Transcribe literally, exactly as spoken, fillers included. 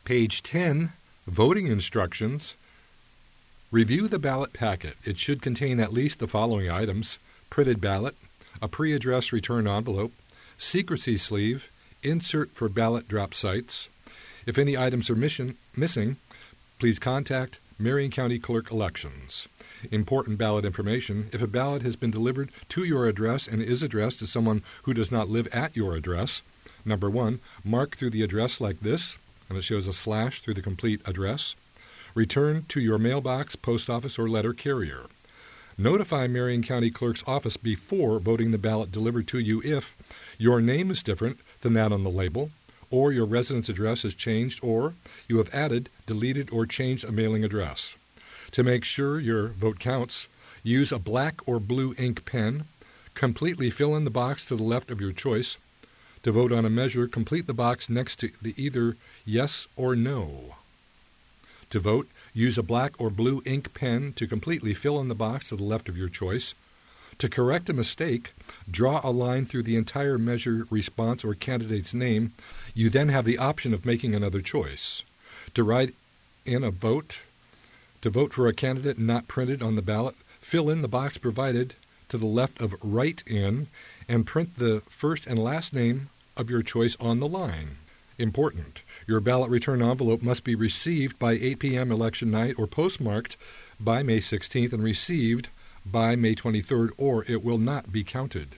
Page ten, Voting Instructions. Review the ballot packet. It should contain at least the following items: printed ballot, a pre-addressed return envelope, secrecy sleeve, insert for ballot drop sites. If any items are mission, missing, please contact Marion County Clerk Elections. Important ballot information: if a ballot has been delivered to your address and is addressed to someone who does not live at your address, number one, mark through the address like this, and it shows a slash through the complete address. Return to your mailbox, post office, or letter carrier. Notify Marion County Clerk's office before voting the ballot delivered to you if your name is different than that on the label, or your residence address has changed, or you have added, deleted, or changed a mailing address. To make sure your vote counts, use a black or blue ink pen. Completely fill in the box to the left of your choice. To vote on a measure, complete the box next to the either yes or no. To vote, use a black or blue ink pen to completely fill in the box to the left of your choice. To correct a mistake, draw a line through the entire measure, response, or candidate's name. You then have the option of making another choice. To write in a vote, to vote for a candidate not printed on the ballot, fill in the box provided to the left of write in and print the first and last name of your choice on the line. Important: your ballot return envelope must be received by eight p.m. election night or postmarked by May sixteenth and received by May twenty-third, or it will not be counted.